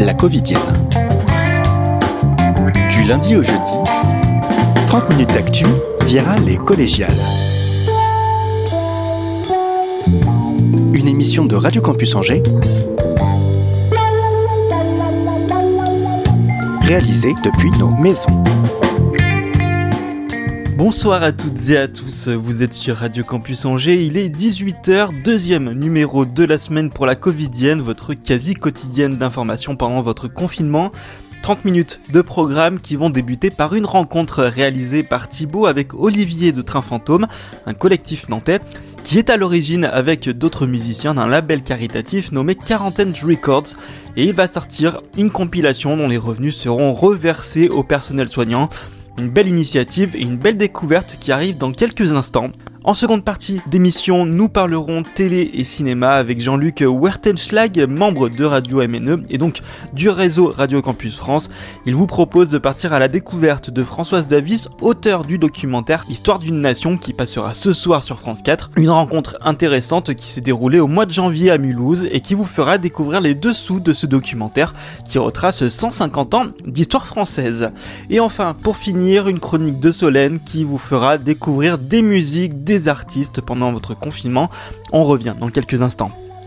la Covidienne. Du lundi au jeudi, 30 minutes d'actu, virale et collégiale. Une émission de Radio Campus Angers, réalisée depuis nos maisons. Bonsoir à toutes et à tous, vous êtes sur Radio Campus Angers, il est 18h, deuxième numéro de la semaine pour la Covidienne, votre quasi quotidienne d'information pendant votre confinement. 30 minutes de programme qui vont débuter par une rencontre réalisée par Thibaut avec Olivier de Train Fantôme, un collectif nantais qui est à l'origine avec d'autres musiciens d'un label caritatif nommé Quarantaine Records, et il va sortir une compilation dont les revenus seront reversés au personnel soignant. Une belle initiative et une belle découverte qui arrive dans quelques instants. En seconde partie d'émission, nous parlerons télé et cinéma avec Jean-Luc Wertenschlag, membre de Radio MNE et donc du réseau Radio Campus France. Il vous propose de partir à la découverte de Françoise Davis, auteure du documentaire Histoire d'une nation qui passera ce soir sur France 4. Une rencontre intéressante qui s'est déroulée au mois de janvier à Mulhouse et qui vous fera découvrir les dessous de ce documentaire qui retrace 150 ans d'histoire française. Et enfin, pour finir, une chronique de Solène qui vous fera découvrir des musiques, des artistes pendant votre confinement. On revient dans quelques instants.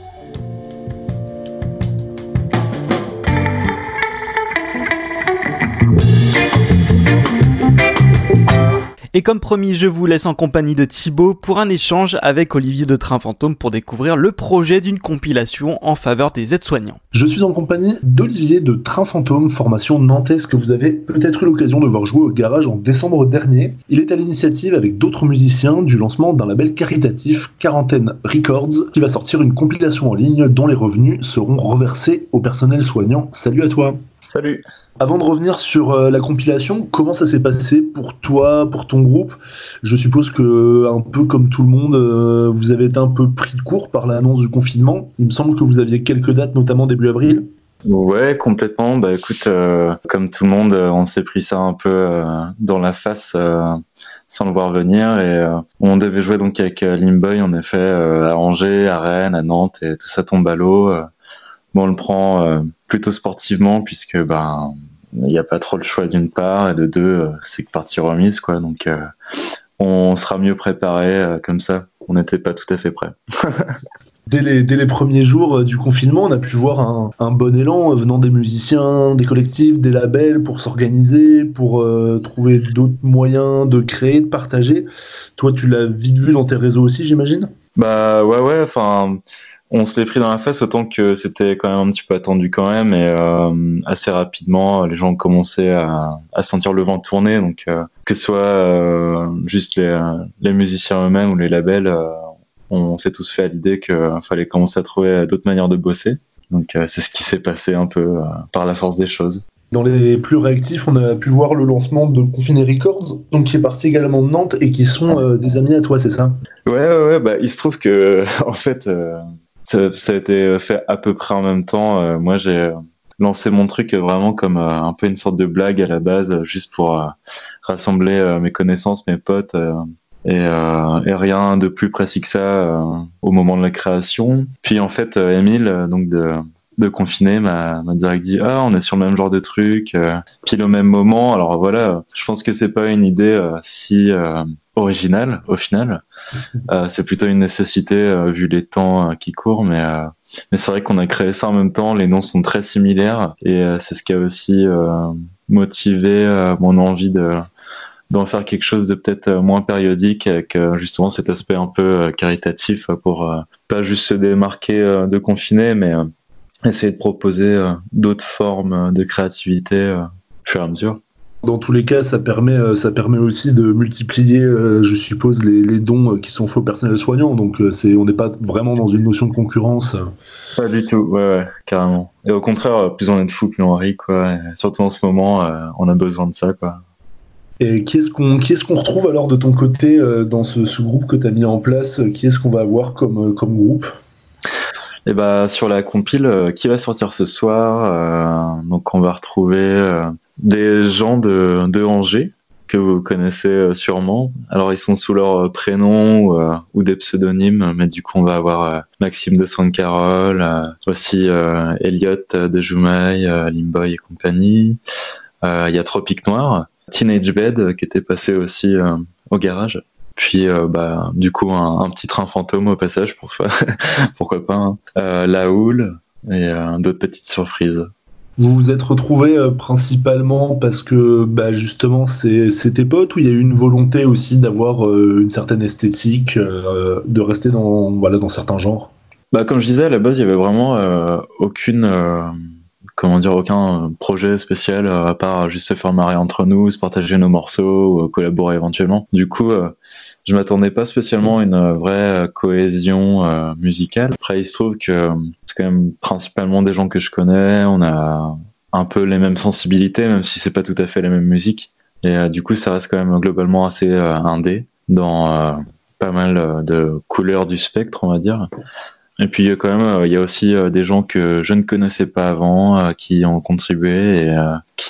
Et comme promis, je vous laisse en compagnie de Thibaut pour un échange avec Olivier de Train Fantôme pour découvrir le projet d'une compilation en faveur des aides-soignants. Je suis en compagnie d'Olivier de Train Fantôme, formation nantaise que vous avez peut-être eu l'occasion de voir jouer au garage en décembre dernier. Il est à l'initiative avec d'autres musiciens du lancement d'un label caritatif, Quarantaine Records, qui va sortir une compilation en ligne dont les revenus seront reversés au personnel soignant. Salut à toi. Salut. Avant de revenir sur la compilation, comment ça s'est passé pour toi, pour ton groupe ? Je suppose que, un peu comme tout le monde, vous avez été un peu pris de court par l'annonce du confinement. Il me semble que vous aviez quelques dates, notamment début avril. Ouais, complètement. Bah écoute, comme tout le monde, on s'est pris ça un peu dans la face sans le voir venir. Et on devait jouer donc avec Limboy, en effet, à Angers, à Rennes, à Nantes, et tout ça tombe à l'eau. Bon, on le prend plutôt sportivement puisque il n'y a pas trop le choix d'une part, et de deux, c'est que partie remise, quoi. Donc on sera mieux préparé comme ça. On n'était pas tout à fait prêt. Dès les premiers jours du confinement, on a pu voir un bon élan venant des musiciens, des collectifs, des labels pour s'organiser, pour trouver d'autres moyens de créer, de partager. Toi, tu l'as vite vu dans tes réseaux aussi, j'imagine ? Bah ouais, enfin... On se l'est pris dans la face, autant que c'était quand même un petit peu attendu quand même, et assez rapidement, les gens ont commencé à sentir le vent tourner, donc que ce soit juste les musiciens eux-mêmes ou les labels, on s'est tous fait à l'idée qu'il fallait commencer à trouver d'autres manières de bosser, donc c'est ce qui s'est passé un peu par la force des choses. Dans les plus réactifs, on a pu voir le lancement de Confiné Records, donc qui est parti également de Nantes et qui sont des amis à toi, c'est ça ? Ouais, il se trouve que en fait... Ça a été fait à peu près en même temps. Moi, j'ai lancé mon truc vraiment comme un peu une sorte de blague à la base, juste pour rassembler mes connaissances, mes potes, et rien de plus précis que ça au moment de la création. Puis en fait, Émile, donc de Confiné, m'a direct dit on est sur le même genre de truc, pile au même moment. Alors voilà, je pense que c'est pas une idée si originale au final. C'est plutôt une nécessité vu les temps qui courent, mais c'est vrai qu'on a créé ça en même temps. Les noms sont très similaires et c'est ce qui a aussi motivé mon envie d'en faire quelque chose de peut-être moins périodique, avec justement cet aspect un peu caritatif pour pas juste se démarquer de Confiné, mais essayer de proposer d'autres formes de créativité au fur et à mesure. Dans tous les cas, ça permet aussi de multiplier, je suppose, les dons qui sont faits au personnel soignant. Donc, on n'est pas vraiment dans une notion de concurrence. Pas du tout, ouais, carrément. Et au contraire, plus on est de fous, plus on rit, quoi. Et surtout en ce moment, on a besoin de ça, quoi. Et qui est-ce qu'on retrouve alors de ton côté dans ce groupe que tu as mis en place ? Qui est-ce qu'on va avoir comme groupe ? Et sur la compile qui va sortir ce soir, donc on va retrouver des gens de Angers, que vous connaissez sûrement. Alors ils sont sous leur prénom ou des pseudonymes, mais du coup on va avoir Maxime de Sainte-Carole, aussi Elliot de Joumaï, Limboy et compagnie. Il y a Tropique Noir, Teenage Bed qui était passé aussi au garage. Puis du coup un petit train fantôme au passage pour pourquoi pas. Hein. La Houle et d'autres petites surprises. Vous vous êtes retrouvés principalement parce que justement c'est tes potes, ou il y a eu une volonté aussi d'avoir une certaine esthétique, de rester dans certains genres? Comme je disais, à la base, il y avait vraiment aucun projet spécial à part juste se faire marrer entre nous, se partager nos morceaux ou collaborer éventuellement. Du coup, je m'attendais pas spécialement à une vraie cohésion musicale. Après, il se trouve que c'est quand même principalement des gens que je connais. On a un peu les mêmes sensibilités, même si c'est pas tout à fait la même musique. Et du coup, ça reste quand même globalement assez indé dans pas mal de couleurs du spectre, on va dire. Et puis il y a aussi des gens que je ne connaissais pas avant qui ont contribué et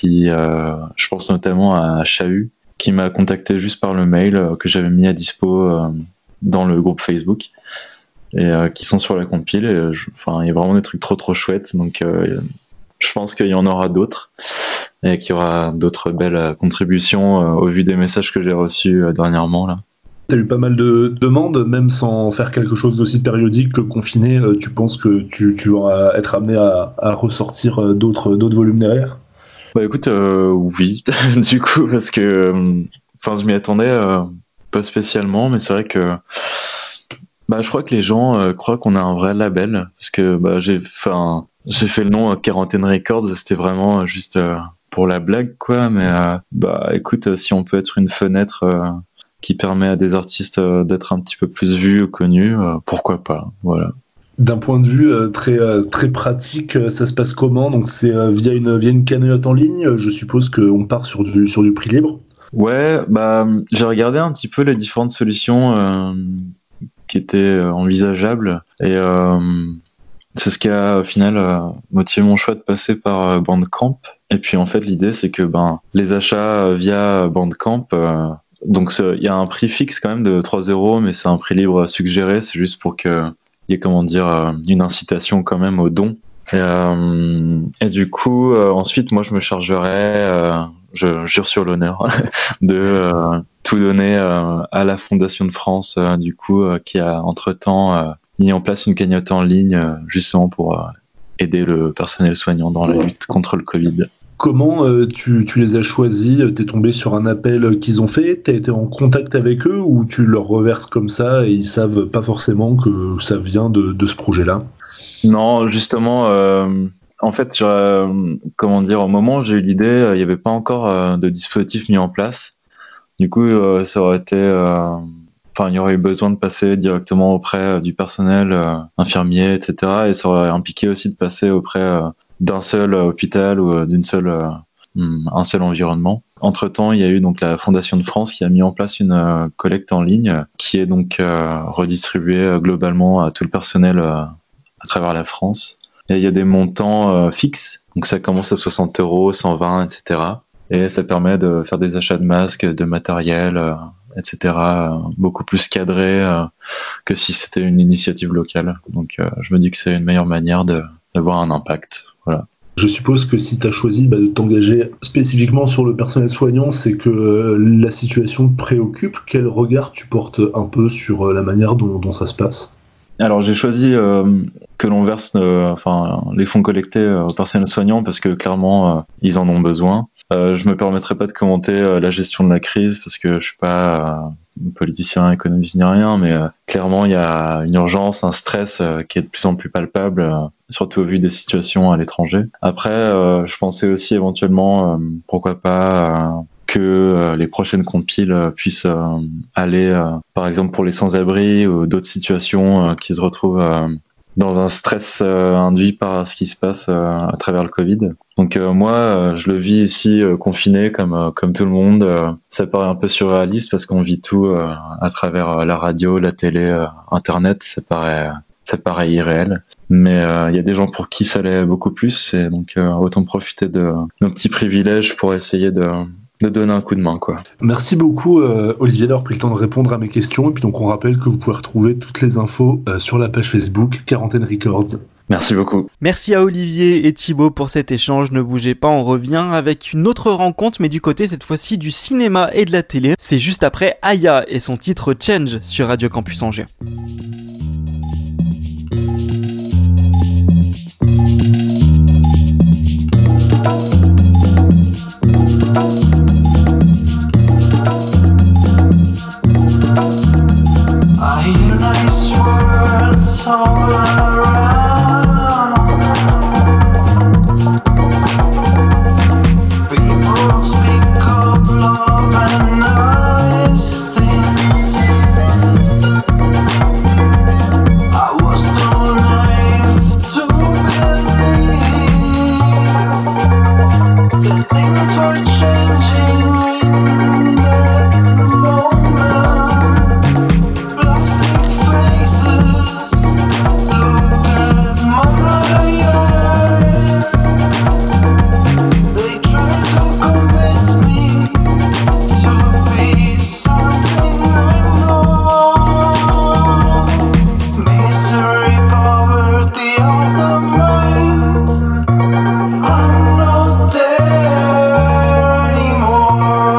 je pense notamment à Chahut, qui m'a contacté juste par le mail que j'avais mis à dispo dans le groupe Facebook, et qui sont sur la compile. Et il y a vraiment des trucs trop chouettes, donc je pense qu'il y en aura d'autres et qu'il y aura d'autres belles contributions au vu des messages que j'ai reçus dernièrement là. T'as eu pas mal de demandes, même sans faire quelque chose d'aussi périodique que confiné. Tu penses que tu vas être amené à ressortir d'autres volumes derrière? Écoute, oui, du coup, parce que je m'y attendais pas spécialement, mais c'est vrai que je crois que les gens croient qu'on a un vrai label, parce que j'ai fait le nom Quarantaine Records, c'était vraiment juste pour la blague, quoi, mais écoute, si on peut être une fenêtre qui permet à des artistes d'être un petit peu plus vus ou connus, pourquoi pas, voilà. D'un point de vue très pratique, ça se passe comment? Donc c'est via une cagnotte en ligne, je suppose qu'on part sur du prix libre? Ouais, j'ai regardé un petit peu les différentes solutions qui étaient envisageables, et c'est ce qui a au final motivé mon choix de passer par Bandcamp. Et puis en fait l'idée c'est que les achats via Bandcamp, donc il y a un prix fixe quand même de 3 €, mais c'est un prix libre suggéré, c'est juste pour que il y a une incitation quand même au don. Et du coup, ensuite, moi, je me chargerai, je jure sur l'honneur, de tout donner à la Fondation de France, qui a entre-temps mis en place une cagnotte en ligne, justement pour aider le personnel soignant dans la lutte contre le Covid. Comment tu les as choisis? T'es tombé sur un appel qu'ils ont fait? T'as été en contact avec eux, ou tu leur reverses comme ça et ils savent pas forcément que ça vient de ce projet-là? Non, justement, en fait, au moment où j'ai eu l'idée, il n'y avait pas encore de dispositif mis en place. Du coup, ça aurait été... il y aurait eu besoin de passer directement auprès du personnel infirmier, etc. Et ça aurait impliqué aussi de passer auprès d'un seul hôpital ou un seul environnement. Entre-temps, il y a eu donc la Fondation de France qui a mis en place une collecte en ligne qui est donc redistribuée globalement à tout le personnel à travers la France. Et il y a des montants fixes, donc ça commence à 60 €, 120, etc. Et ça permet de faire des achats de masques, de matériel, etc. Beaucoup plus cadré que si c'était une initiative locale. Donc je me dis que c'est une meilleure manière d'avoir un impact. Voilà. Je suppose que si tu as choisi de t'engager spécifiquement sur le personnel soignant, c'est que la situation te préoccupe. Quel regard tu portes un peu sur la manière dont ça se passe? Alors j'ai choisi que l'on verse les fonds collectés au personnel soignant parce que clairement ils en ont besoin. Je me permettrai pas de commenter la gestion de la crise parce que je suis pas politicien, économiste ni rien, mais clairement il y a une urgence, un stress qui est de plus en plus palpable, surtout au vu des situations à l'étranger. Après, je pensais aussi éventuellement, pourquoi pas, que les prochaines compiles puissent aller, par exemple pour les sans-abri ou d'autres situations qui se retrouvent dans un stress induit par ce qui se passe à travers le Covid. Donc moi, je le vis ici confiné comme tout le monde. Ça paraît un peu surréaliste parce qu'on vit tout à travers la radio, la télé, Internet. Ça paraît irréel. Mais il y a des gens pour qui ça l'est beaucoup plus. Et donc autant profiter de nos petits privilèges pour essayer de donner un coup de main, quoi. Merci beaucoup Olivier d'avoir pris le temps de répondre à mes questions. Et puis donc on rappelle que vous pouvez retrouver toutes les infos sur la page Facebook Quarantaine Records. Merci beaucoup. Merci à Olivier et Thibaut pour cet échange. Ne bougez pas, on revient avec une autre rencontre, mais du côté cette fois-ci du cinéma et de la télé. C'est juste après Aya et son titre Change sur Radio Campus Angers. I hear nice words all around. People speak of love and nice things. I was too naive to believe that things were changing in that moment. Plastic faces, look at my eyes. They try to convince me to be something I'm not. Misery, poverty of the mind. I'm not there anymore.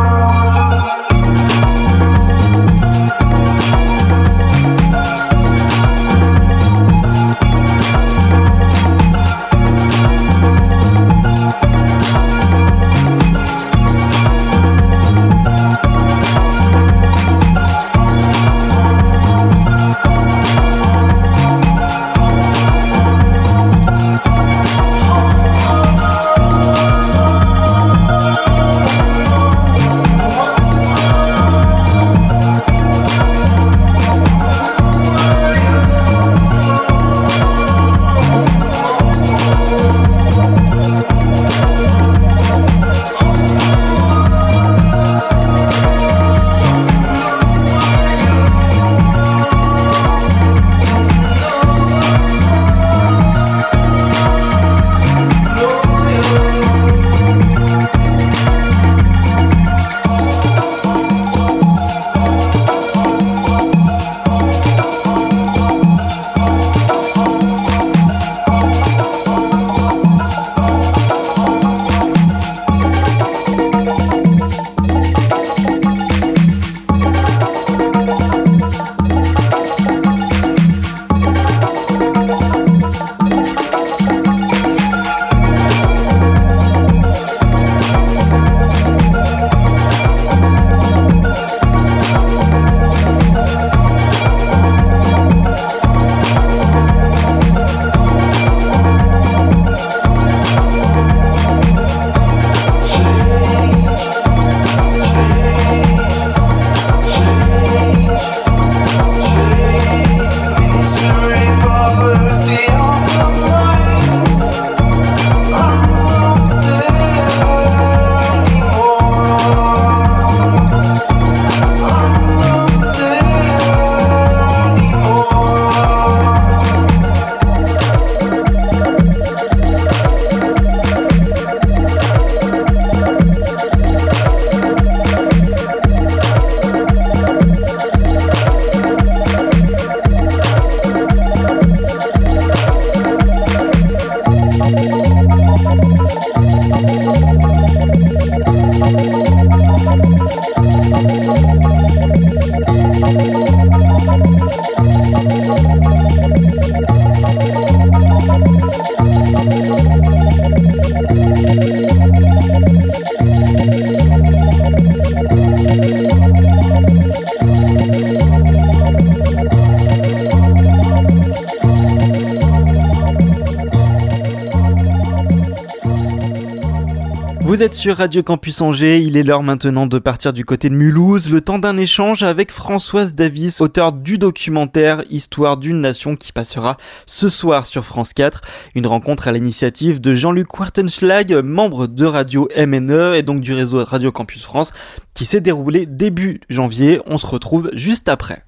Vous êtes sur Radio Campus Angers, il est l'heure maintenant de partir du côté de Mulhouse, le temps d'un échange avec Françoise Davis, auteure du documentaire Histoire d'une nation qui passera ce soir sur France 4. Une rencontre à l'initiative de Jean-Luc Wartenschlag, membre de Radio MNE et donc du réseau Radio Campus France, qui s'est déroulé début janvier. On se retrouve juste après.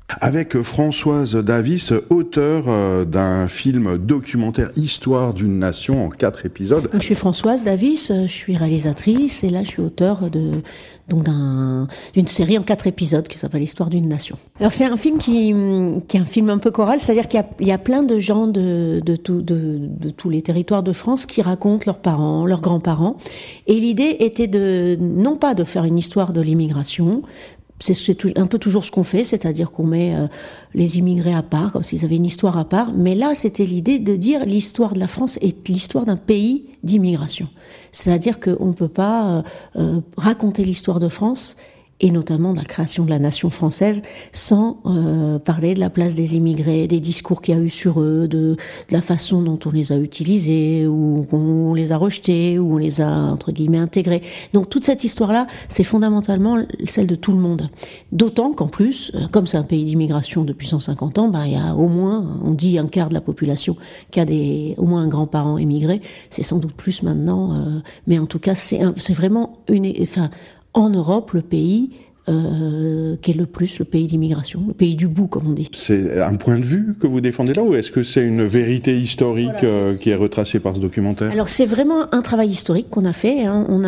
Avec Françoise Davis, auteure d'un film documentaire Histoire d'une nation en 4 épisodes. Donc, je suis Françoise Davis, je suis réalisatrice et là je suis auteure d'une série en 4 épisodes qui s'appelle Histoire d'une nation. Alors c'est un film qui est un film un peu choral, c'est-à-dire qu'il y a plein de gens de tous les territoires de France qui racontent leurs parents, leurs grands-parents. Et l'idée était non pas de faire une histoire de l'immigration, c'est un peu toujours ce qu'on fait, c'est-à-dire qu'on met les immigrés à part, comme s'ils avaient une histoire à part. Mais là, c'était l'idée de dire l'histoire de la France est l'histoire d'un pays d'immigration. C'est-à-dire qu'on ne peut pas raconter l'histoire de France, et notamment de la création de la nation française, sans parler de la place des immigrés, des discours qu'il y a eu sur eux, de la façon dont on les a utilisés, ou on les a rejetés, ou on les a, entre guillemets, intégrés. Donc toute cette histoire-là, c'est fondamentalement celle de tout le monde. D'autant qu'en plus, comme c'est un pays d'immigration depuis 150 ans, il y a au moins, on dit un quart de la population qui a au moins un grand-parent émigré. C'est sans doute plus maintenant, mais en tout cas, c'est vraiment en Europe, le pays qui est le pays d'immigration, le pays du bout, comme on dit. C'est un point de vue que vous défendez là, ou est-ce que c'est une vérité historique qui est retracée par ce documentaire ? Alors c'est vraiment un travail historique qu'on a fait. Hein. On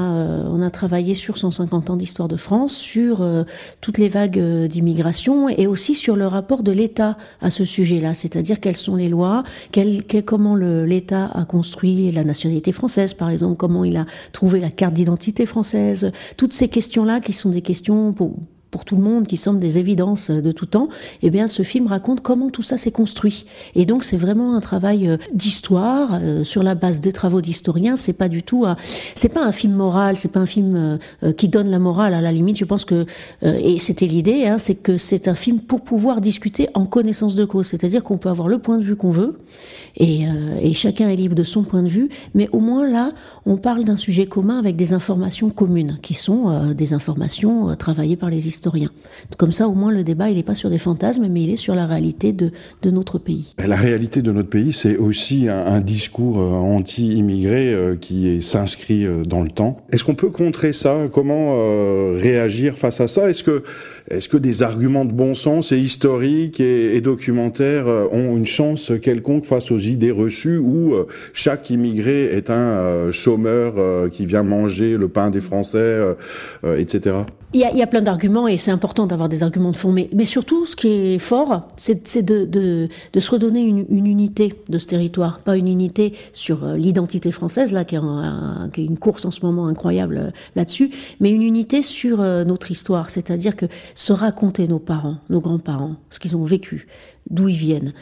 a travaillé sur 150 ans d'histoire de France, sur toutes les vagues d'immigration, et aussi sur le rapport de l'État à ce sujet-là, c'est-à-dire quelles sont les lois, comment l'État a construit la nationalité française, par exemple, comment il a trouvé la carte d'identité française, toutes ces questions-là qui sont des questions pour tout le monde, qui semblent des évidences de tout temps. Eh bien, ce film raconte comment tout ça s'est construit. Et donc, c'est vraiment un travail d'histoire sur la base des travaux d'historiens. C'est pas du tout, c'est pas un film moral, c'est pas un film qui donne la morale. À la limite, je pense que et c'était l'idée, c'est que c'est un film pour pouvoir discuter en connaissance de cause. C'est-à-dire qu'on peut avoir le point de vue qu'on veut. Et chacun est libre de son point de vue, mais au moins là, on parle d'un sujet commun avec des informations communes, qui sont des informations travaillées par les historiens. Comme ça, au moins, le débat, il n'est pas sur des fantasmes, mais il est sur la réalité de notre pays. La réalité de notre pays, c'est aussi un discours anti-immigré qui s'inscrit dans le temps. Est-ce qu'on peut contrer ça ? Comment réagir face à ça ? Est-ce que des arguments de bon sens et historiques et documentaires ont une chance quelconque face aux idées reçues où chaque immigré est un chômeur qui vient manger le pain des Français, etc. Il y a plein d'arguments, et c'est important d'avoir des arguments de fond, mais surtout, ce qui est fort, c'est de se redonner une unité de ce territoire, pas une unité sur l'identité française, là, qui est une course en ce moment incroyable là-dessus, mais une unité sur notre histoire, c'est-à-dire que se raconter nos parents, nos grands-parents, ce qu'ils ont vécu, d'où ils viennent,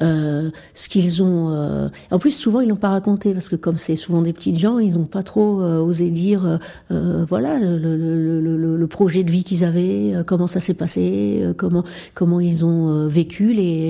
ce qu'ils ont... En plus, souvent, ils l'ont pas raconté, parce que comme c'est souvent des petites gens, ils ont pas trop osé dire voilà le projet de vie qu'ils avaient, comment ça s'est passé, comment ils ont vécu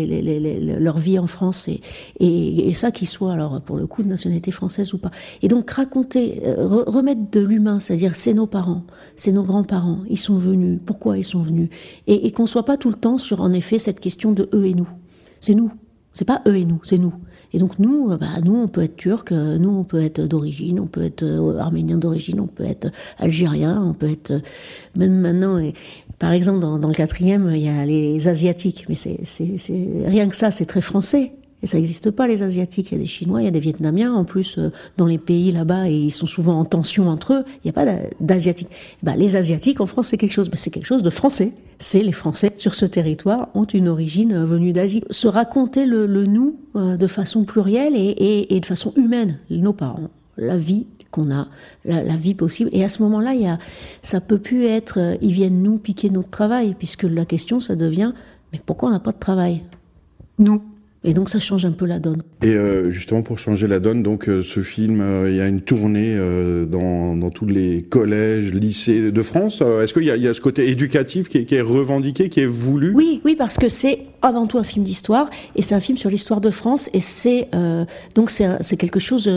leur vie en France, et ça, qu'ils soient, alors, pour le coup, de nationalité française ou pas. Et donc, raconter, remettre de l'humain, c'est-à-dire, c'est nos parents, c'est nos grands-parents, ils sont venus, pourquoi ils sont venus, et qu'on soit pas tout le temps sur, en effet, cette question de eux et nous. C'est nous. C'est pas eux et nous, c'est nous. Et donc nous, on peut être turc, nous on peut être d'origine, on peut être arménien d'origine, on peut être algérien, on peut être même maintenant. Et, par exemple, dans le 4e, il y a les asiatiques, mais c'est rien que ça, c'est très français. Et ça n'existe pas, les Asiatiques. Il y a des Chinois, il y a des Vietnamiens. En plus, dans les pays là-bas, et ils sont souvent en tension entre eux, il n'y a pas d'Asiatiques. Les Asiatiques, en France, c'est quelque chose. C'est quelque chose de français. C'est les Français sur ce territoire ont une origine venue d'Asie. Se raconter le nous de façon plurielle et de façon humaine. Nos parents, la vie qu'on a, la vie possible. Et à ce moment-là, ça peut plus être ils viennent nous piquer notre travail, puisque la question, ça devient mais pourquoi on n'a pas de travail ? Nous. Et donc ça change un peu la donne. Et justement pour changer la donne, donc ce film, il y a une tournée dans tous les collèges, lycées de France. Est-ce qu'il y a ce côté éducatif qui est revendiqué, qui est voulu ? Oui, parce que c'est avant tout un film d'histoire, et c'est un film sur l'histoire de France, et c'est quelque chose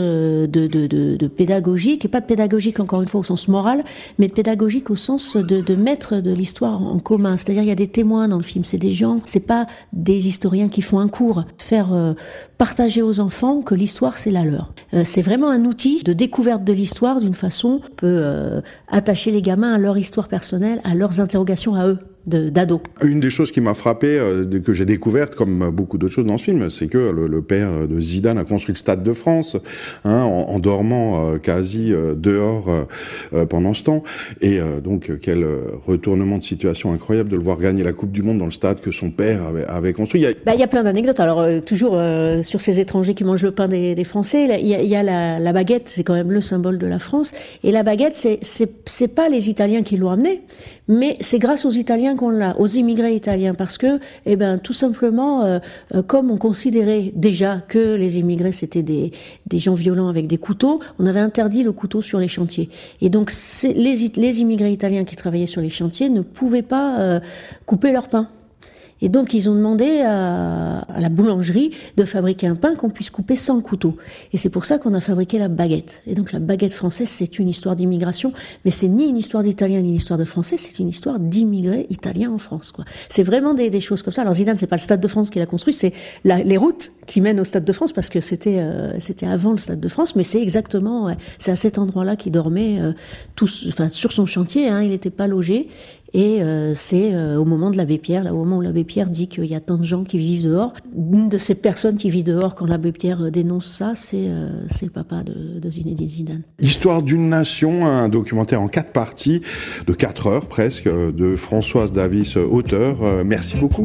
de pédagogique, et pas de pédagogique encore une fois au sens moral, mais de pédagogique au sens de mettre de l'histoire en commun. C'est-à-dire il y a des témoins dans le film, c'est des gens, c'est pas des historiens qui font un cours. Faire partager aux enfants que l'histoire c'est la leur. C'est vraiment un outil de découverte de l'histoire d'une façon peut attacher les gamins à leur histoire personnelle, à leurs interrogations à eux. d'ados. Une des choses qui m'a frappé, que j'ai découverte, comme beaucoup d'autres choses dans ce film, c'est que le père de Zidane a construit le Stade de France, en dormant quasi dehors pendant ce temps. Et donc, quel retournement de situation incroyable de le voir gagner la Coupe du Monde dans le stade que son père avait construit. Il y a plein d'anecdotes. Alors, toujours sur ces étrangers qui mangent le pain des Français, il y a la baguette, c'est quand même le symbole de la France. Et la baguette, c'est pas les Italiens qui l'ont amenée, mais c'est grâce aux Italiens qu'on l'a, aux immigrés italiens, parce que, tout simplement, comme on considérait déjà que les immigrés c'était des gens violents avec des couteaux, on avait interdit le couteau sur les chantiers. Et donc, les immigrés italiens qui travaillaient sur les chantiers ne pouvaient pas couper leur pain. Et donc, ils ont demandé à la boulangerie de fabriquer un pain qu'on puisse couper sans couteau. Et c'est pour ça qu'on a fabriqué la baguette. Et donc, la baguette française, c'est une histoire d'immigration, mais c'est ni une histoire d'Italiens, ni une histoire de Français, c'est une histoire d'immigrés italiens en France, quoi. C'est vraiment des choses comme ça. Alors, Zidane, c'est pas le Stade de France qu'il a construit, c'est les routes qui mènent au Stade de France, parce que c'était avant le Stade de France, mais c'est exactement, c'est à cet endroit-là qu'il dormait, sur son chantier, il n'était pas logé. Et c'est au moment de l'abbé Pierre, au moment où l'abbé Pierre dit qu'il y a tant de gens qui vivent dehors. Une de ces personnes qui vit dehors quand l'abbé Pierre dénonce ça, c'est le papa de Zinedine Zidane. Histoire d'une nation, un documentaire en 4 parties, de 4 heures presque, de Françoise Davis, auteur. Merci beaucoup.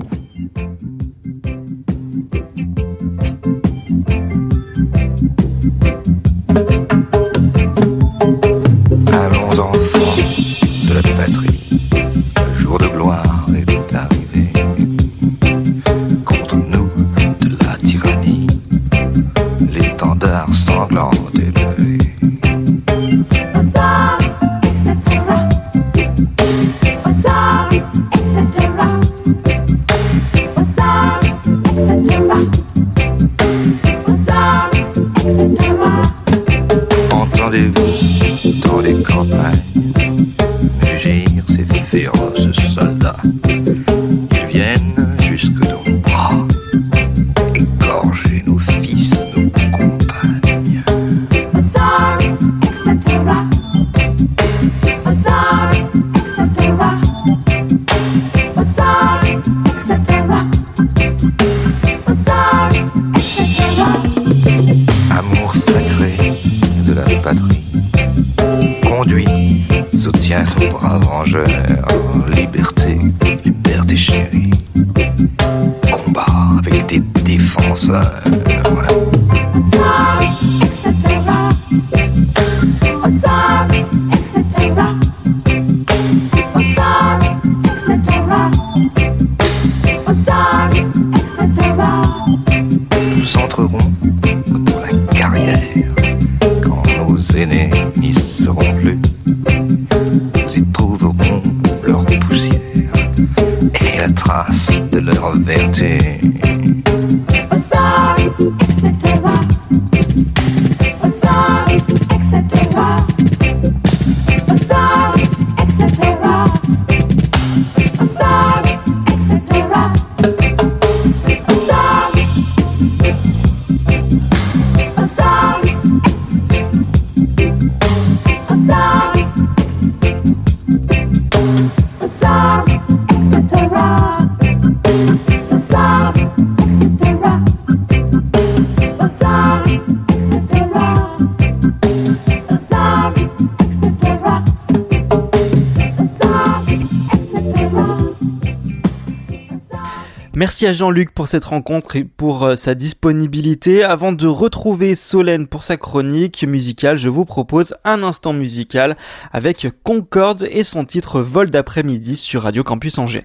Allons enfants de la patrie. Le jour de gloire est arrivé. Contre nous de la tyrannie, l'étendard sanglant est levé. Osar, etc. Osar, etc. Osar, etc. Osar, etc. Entendez-vous dans les campagnes mugir ces féroces soldats? Ils viennent jusque dans nos bras, égorger nos fils, nos compagnes. Osar, etc. Osar, etc. Osar, etc. Osar, etc. Amour sacré de la patrie conduit, soutient son brave rangeur. Liberté, liberté chérie, combat avec des défenseurs. Osar, etc. Osar, etc. Osar, etc. Osar, etc. Nous entrerons dans la carrière quand nos aînés n'y seront plus. Nous y trouverons leur poussière et la trace de leur vertu. Osar, etc. Osar, etc. Osar, etc. Osar, etc. Osar, Osar, Osar, Osar, etc. Osar, etc. Osar, Merci à Jean-Luc pour cette rencontre et pour sa disponibilité. Avant de retrouver Solène pour sa chronique musicale, je vous propose un instant musical avec Concorde et son titre Vol d'après-midi sur Radio Campus Angers.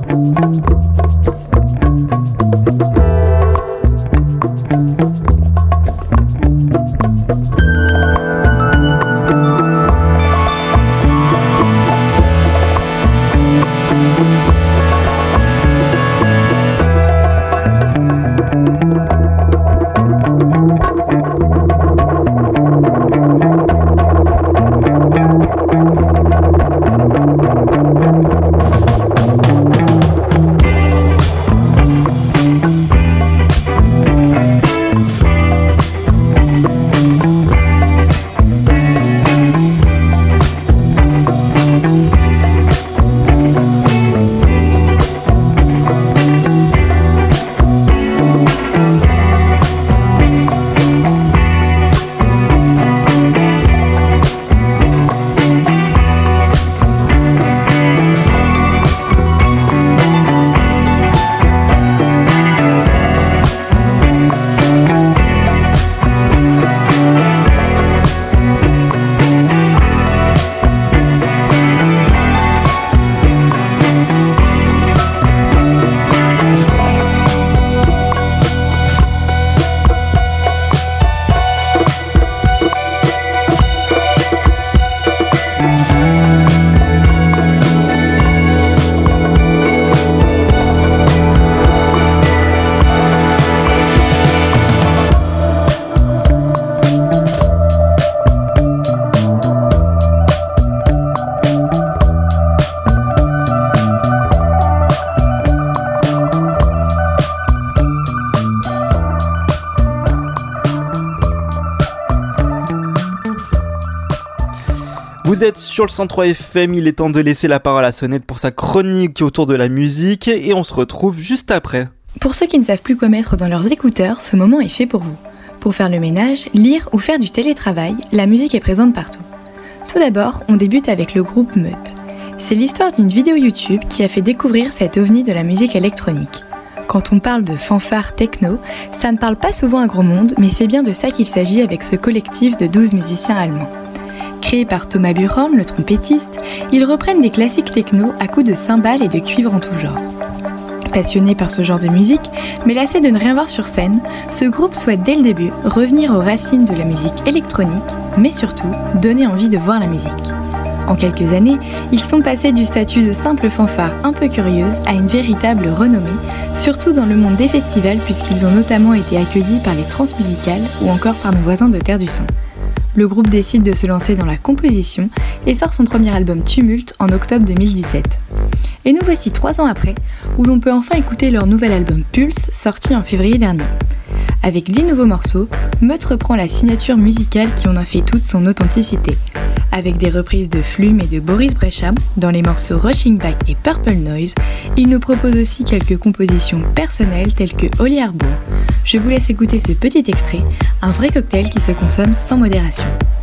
Vous êtes sur le 103 FM, il est temps de laisser la parole à Sonnette pour sa chronique autour de la musique et on se retrouve juste après. Pour ceux qui ne savent plus quoi mettre dans leurs écouteurs, ce moment est fait pour vous. Pour faire le ménage, lire ou faire du télétravail, la musique est présente partout. Tout d'abord, on débute avec le groupe Meute. C'est l'histoire d'une vidéo YouTube qui a fait découvrir cet ovni de la musique électronique. Quand on parle de fanfare techno, ça ne parle pas souvent à grand monde, mais c'est bien de ça qu'il s'agit avec ce collectif de 12 musiciens allemands. Créés par Thomas Buchholm, le trompettiste, ils reprennent des classiques techno à coups de cymbales et de cuivre en tout genre. Passionnés par ce genre de musique, mais lassés de ne rien voir sur scène, ce groupe souhaite dès le début revenir aux racines de la musique électronique, mais surtout donner envie de voir la musique. En quelques années, ils sont passés du statut de simple fanfare un peu curieuse à une véritable renommée, surtout dans le monde des festivals puisqu'ils ont notamment été accueillis par les Transmusicales ou encore par nos voisins de Terre du Son. Le groupe décide de se lancer dans la composition et sort son premier album Tumulte en octobre 2017. Et nous voici 3 ans après, où l'on peut enfin écouter leur nouvel album Pulse, sorti en février dernier. Avec 10 nouveaux morceaux, Meute reprend la signature musicale qui en a fait toute son authenticité. Avec des reprises de Flume et de Boris Brejcha dans les morceaux Rushing Back et Purple Noise, il nous propose aussi quelques compositions personnelles telles que Holly Harbour. Je vous laisse écouter ce petit extrait, un vrai cocktail qui se consomme sans modération.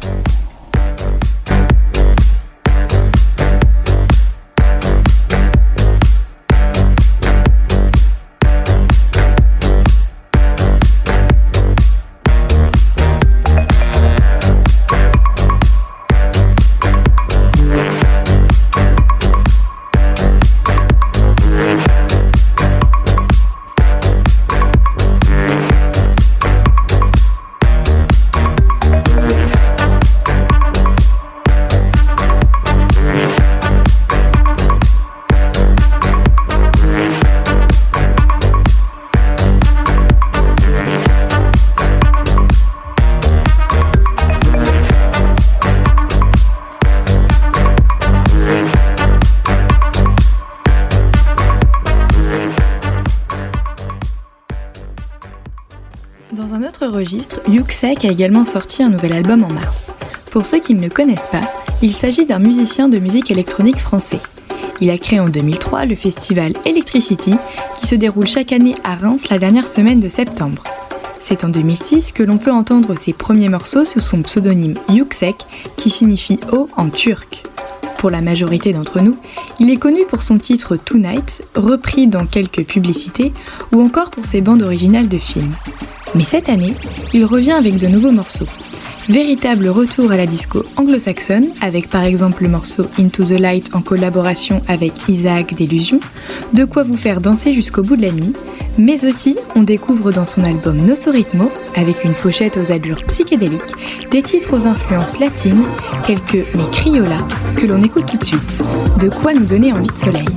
Dans un autre registre, Yuksek a également sorti un nouvel album en mars. Pour ceux qui ne le connaissent pas, il s'agit d'un musicien de musique électronique français. Il a créé en 2003 le festival Electricity, qui se déroule chaque année à Reims la dernière semaine de septembre. C'est en 2006 que l'on peut entendre ses premiers morceaux sous son pseudonyme Yuksek, qui signifie « eau » en turc. Pour la majorité d'entre nous, il est connu pour son titre Tonight, repris dans quelques publicités, ou encore pour ses bandes originales de films. Mais cette année, il revient avec de nouveaux morceaux. Véritable retour à la disco anglo-saxonne, avec par exemple le morceau Into the Light en collaboration avec Isaac d'Illusion, de quoi vous faire danser jusqu'au bout de la nuit, mais aussi on découvre dans son album Nosso Ritmo, avec une pochette aux allures psychédéliques, des titres aux influences latines, tels que Les Criolla, que l'on écoute tout de suite, de quoi nous donner envie de soleil.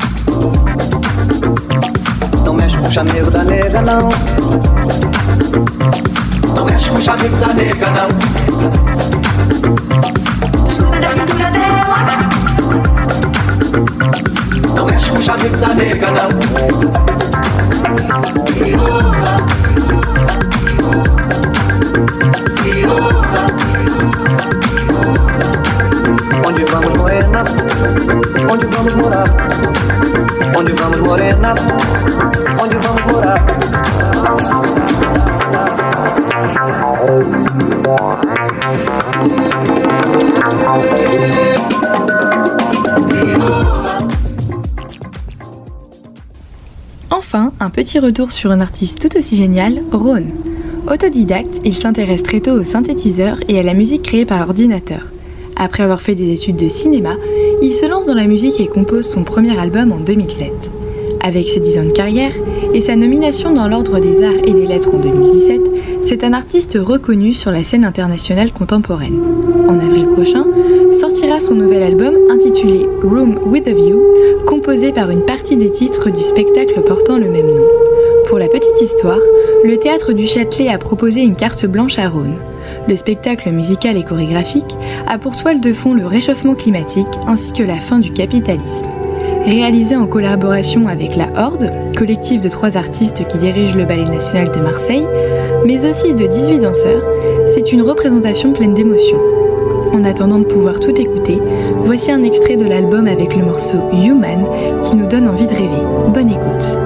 Não mexe com o chamego da nega, não. Não mexe com o chamego da nega, não. Suga da cintura dela. Não mexe com o chamego da nega, não. Onde vamos, morena? Onde vamos morar? Onde vamos, morena? Onde vamos morar? Enfin, un petit retour sur un artiste tout aussi génial, Rhône. Autodidacte, il s'intéresse très tôt aux synthétiseurs et à la musique créée par ordinateur. Après avoir fait des études de cinéma, il se lance dans la musique et compose son premier album en 2007. Avec ses 10 ans de carrière et sa nomination dans l'Ordre des Arts et des Lettres en 2017, c'est un artiste reconnu sur la scène internationale contemporaine. En avril prochain, sortira son nouvel album intitulé Room with a View, composé par une partie des titres du spectacle portant le même nom. Pour la petite histoire, le Théâtre du Châtelet a proposé une carte blanche à Rhône. Le spectacle musical et chorégraphique a pour toile de fond le réchauffement climatique ainsi que la fin du capitalisme. Réalisé en collaboration avec la Horde, collectif de 3 artistes qui dirigent le Ballet National de Marseille, mais aussi de 18 danseurs, c'est une représentation pleine d'émotions. En attendant de pouvoir tout écouter, voici un extrait de l'album avec le morceau Human qui nous donne envie de rêver. Bonne écoute.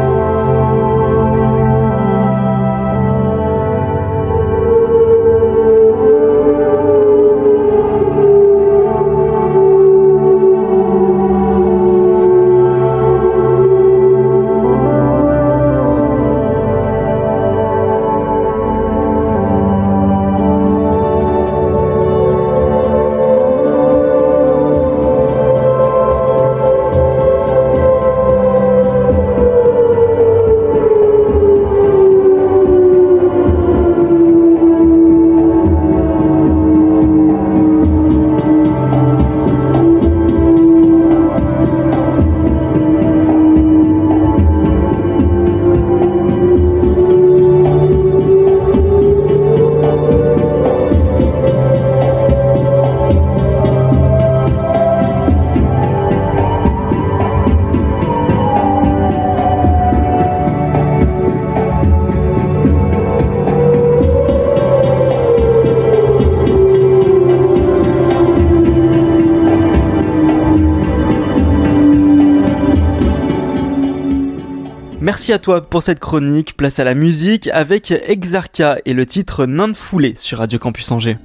Merci à toi pour cette chronique, place à la musique avec Exarca et le titre Nain de foulée sur Radio Campus Angers.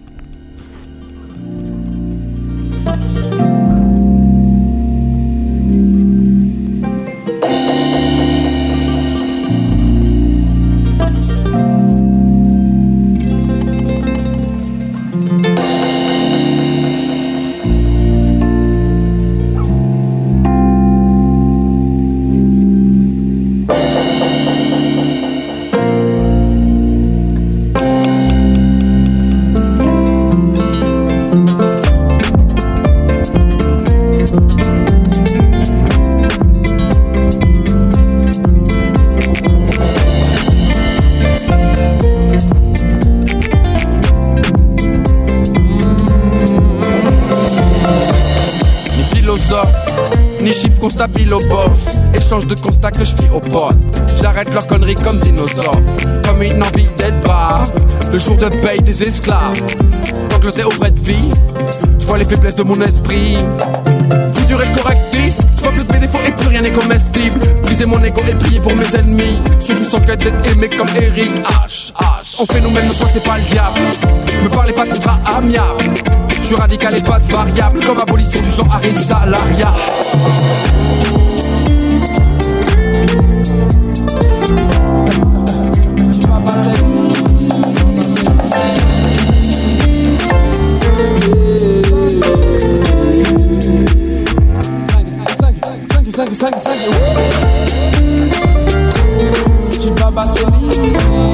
Ni chiffres qu'on stabile au boss. Échange de constats que je fie aux potes. J'arrête leurs conneries comme dinosaures. Comme une envie d'être brave. Le jour de paye des esclaves. D'angleterre au vrai de vie. Je vois les faiblesses de mon esprit. Plus dur et le correctif. Je vois plus de mes défauts et plus rien n'est comestible. Briser mon ego et prier pour mes ennemis. Ceux qui sont quête d'être aimés comme Eric H. On fait nous-mêmes nos choix, c'est pas le diable. Me parlez pas de contrat amiable. Je suis radical et pas de variable. Comme abolition du genre, arrêt du salariat. Céline.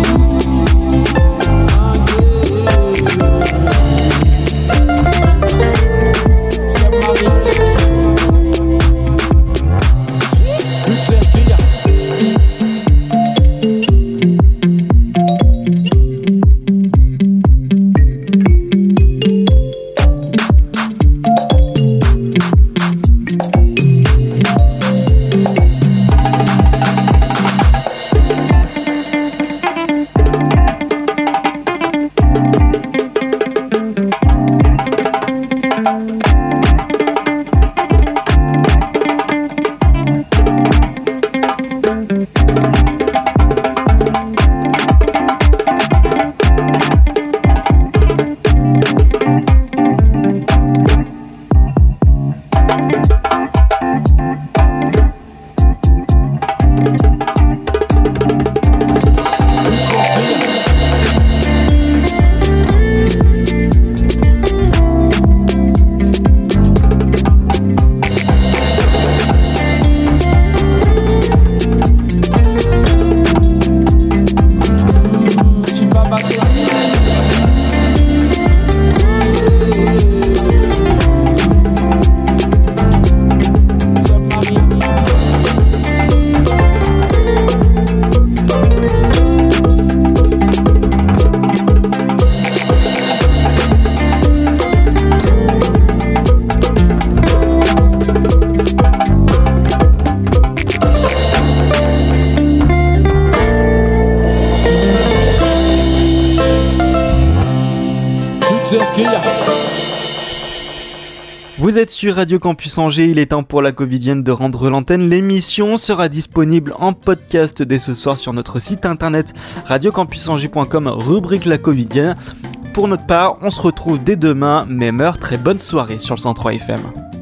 Vous êtes sur Radio Campus Angers, il est temps pour la Covidienne de rendre l'antenne. L'émission sera disponible en podcast dès ce soir sur notre site internet radiocampusangers.com, rubrique la Covidienne. Pour notre part, on se retrouve dès demain, même heure, très bonne soirée sur le 103 FM.